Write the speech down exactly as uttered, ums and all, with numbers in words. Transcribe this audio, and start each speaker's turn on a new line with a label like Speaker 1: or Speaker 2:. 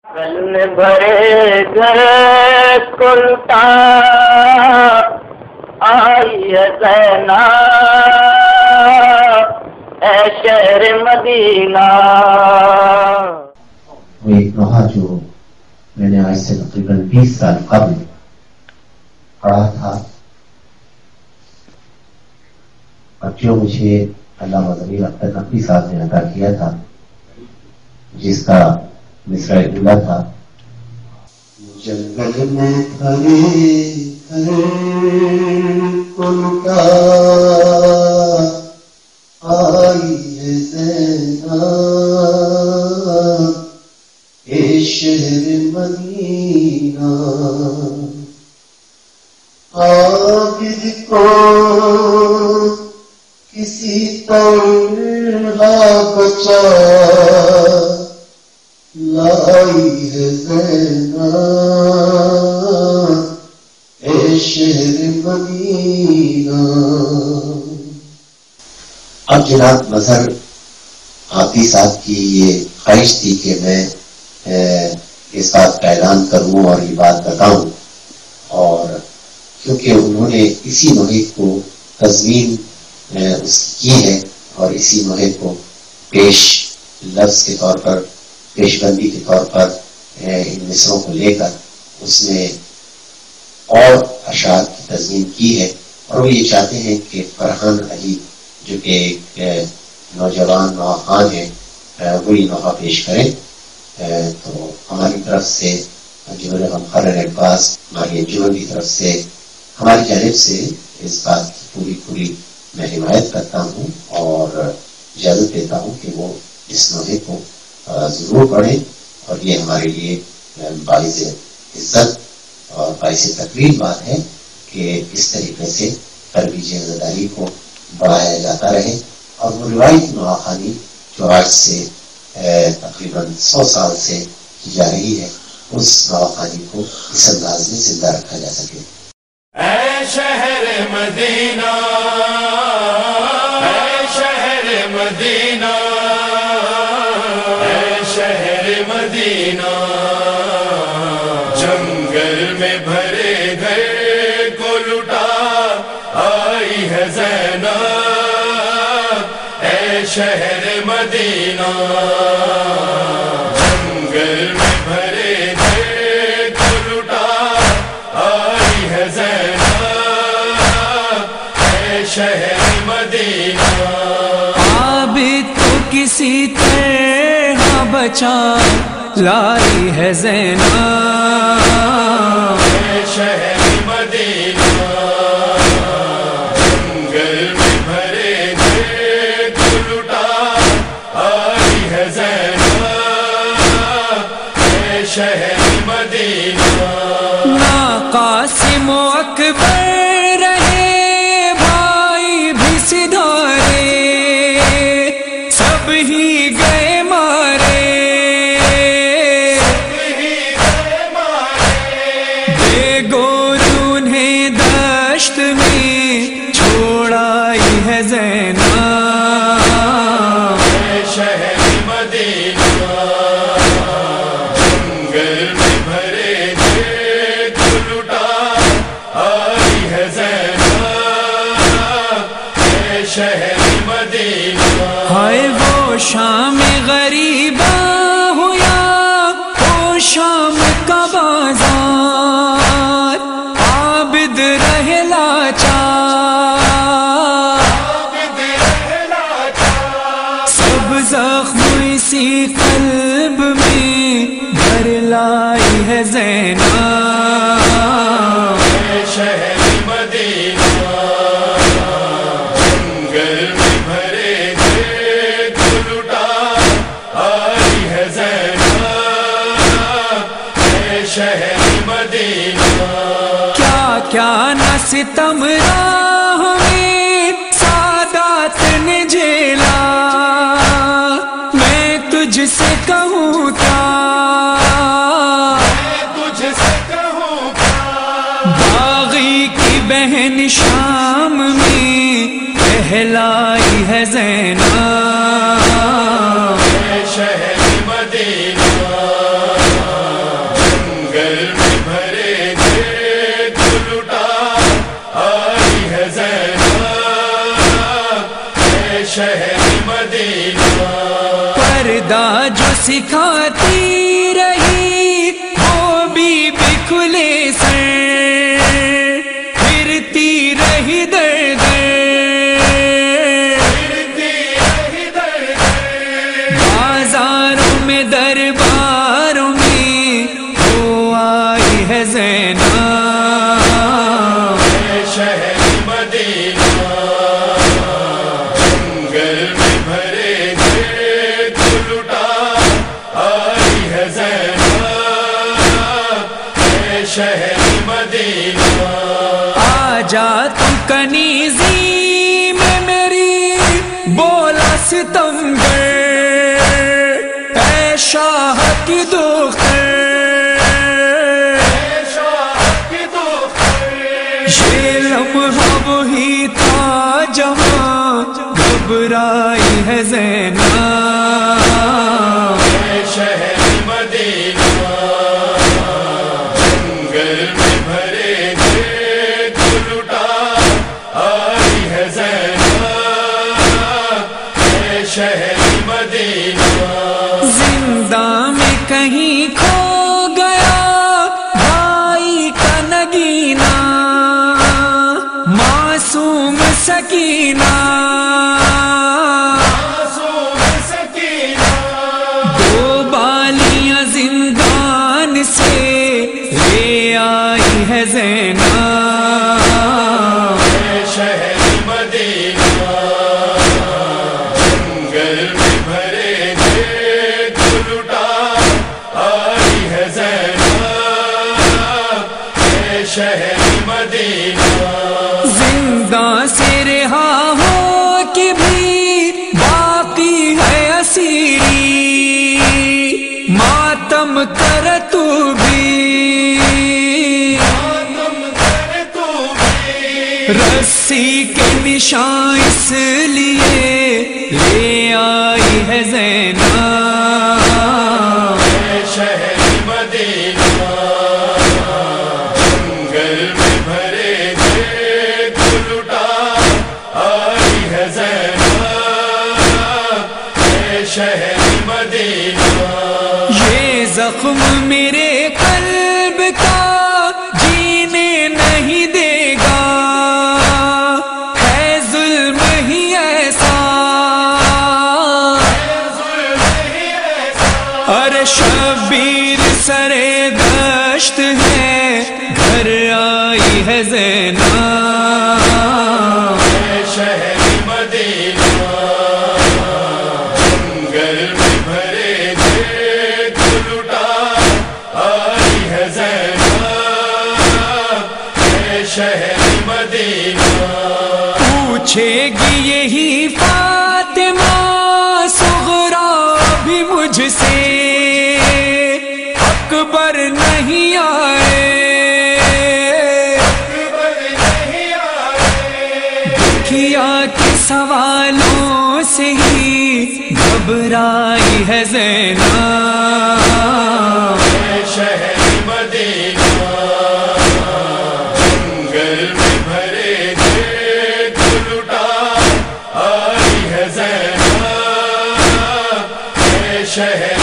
Speaker 1: گل بھرے گھر کلتا آئی ہے زینب اے شہر مدینہ.
Speaker 2: وہ ایک نوحہ جو میں نے آج سے تقریباً بیس سال قبل پڑھا تھا اور جو مجھے علامہ ضمیر اختر نقوی صاحب نے ادا کیا تھا، جس کا مصرع اولا تھا: جنگل میں کھڑے کھڑے کن کا آئی ہے زینب اے شہر مدینہ. عابد کو کسی طرح بچا لائی ہے زینب اے شہر مدینہ. اب جناب مظہر حافظ صاحب کی یہ خواہش تھی کہ میں اس بات کا اعلان کروں اور یہ بات بتاؤں، اور کیونکہ انہوں نے اسی نوحے کو تضمین اس کی ہے اور اسی نوحے کو پیش لفظ کے طور پر، پیش بندی کے طور پر ان مصروں کو لے کر اس نے اور اشعار کی تضمین کی ہے، اور وہ یہ چاہتے ہیں کہ فرحان علی جو کہ ایک نوجوان نوحہ خوان ہے وہ یہ نوحہ پیش کریں. تو ہماری طرف سے جنہوں نے مقرر الفاظ ہماری انجمن کی طرف سے ہماری جانب سے اس بات کی پوری پوری میں حمایت کرتا ہوں اور اجازت دیتا ہوں کہ وہ اس نوحے کو ضرور پڑھیں، اور یہ ہمارے لیے باعث عزت اور باعث تقریر بات ہے کہ اس طریقے سے ترویج عزاداری کو بڑھایا جاتا رہے، اور وہ روایتی نوحہ خوانی جو آج سے تقریباً سو سال سے کی جا رہی ہے اس نوحہ خوانی کو اس انداز میں زندہ رکھا جا سکے.
Speaker 3: اے شہر مدینہ، اے شہر مدینہ، اے شہر مدینہ، جنگل میں بھرے گھر کو لٹا آئی ہے زینب اے شہر مدینہ. جنگل میں بھرے گھر کو لٹا آئی ہے زینب اے شہر مدینہ.
Speaker 4: عابد کو کسی طرح بچا لائی ہے زینب
Speaker 3: اے شہر مدینہ. جنگل میں بھرے گھر کو لٹا آئی ہے زینب اے شہر مدینہ.
Speaker 4: نا قاسم و اکبر رہے بھائی بھی سدھارے، سب ہی گئے مارے، بے گور انہیں دشت میں چھوڑائی ہے زینب
Speaker 3: اے شہر مدینہ. جنگل میں بھرے گھر کو لٹا آئی ہے زینب اے شہر مدینہ.
Speaker 4: ہائے وہ شام غریبہ ہو یا وہ شام کا بازار، عابد رہے لاچار، سب زخم اسی قلب میں بھر لائی ہے زینب
Speaker 3: اے شہر مدینہ. جنگل میں بھرے گھر کو لٹا آئی ہے زینب اے شہر مدینہ.
Speaker 4: کیا کیا نہ ستم راہ میں سادات نے جھیلا، میں تجھ سے کہوں کیا،
Speaker 3: میں تجھ سے کہوں کیا،
Speaker 4: باغی کی بہن شام میں کہلائی ہے زینب
Speaker 3: اے شہر مدینہ. شہر مدینہ
Speaker 4: پردہ جو سکھاتی رہی وہ بی بی کھلے سر پھرتی رہی در در بازاروں میں درباروں میں وہ آئی ہے زینب
Speaker 3: شہر مدینہ جنگل میں بھرے تھے گل اٹھا آئی ہے زینب شہر مدینہ
Speaker 4: آ جا تو کنیزی میں میری بولا ستمگر اے شاہ کی دختر یہ لمحہ وہی تھا جہاں گھبرائی ہے زینب
Speaker 3: شہر مدینہ جنگل میں بھرے تھے گل اٹھا آئی ہے زینب شہر مدینہ
Speaker 4: زندہ میں کہیں کھو گیا بھائی کا نگینہ معصوم سکینہ دو بالیاں زندان سے لے آئی ہے زینب
Speaker 3: شہر مدینہ جنگل میں بھرے تھے گل اٹھا آئی ہے زینب شہر مدینہ
Speaker 4: زندہ سے رہا ہو کہ بھی باقی ہے اسیری ماتم کر تو بھی رسی کے نشان اس لیے لے آئی ہے زینب
Speaker 3: شہر مدینہ جنگل میں بھرے تھے گل اٹھا آئی ہے زینب شہر مدینہ
Speaker 4: یہ زخم میرے قلب کا جینے نہیں دے گا ہے ظلم ہی ایسا ارے شبیر سرے دشت ہے گھر آئی ہے زینب
Speaker 3: شہر مدینہ جنگل میں بھرے تھے گل اٹھا آئی ہے زینب شہر مدینہ
Speaker 4: پوچھے گی یہی فاطمہ صغریٰ بھی مجھ سے اکبر نہیں آئے دکھیا کے سوالوں سے ہی گھبرائی ہے زینب
Speaker 3: شہر مدینہ جنگل میں بھرے تھے گل اٹھا آئی ہے زینب شہر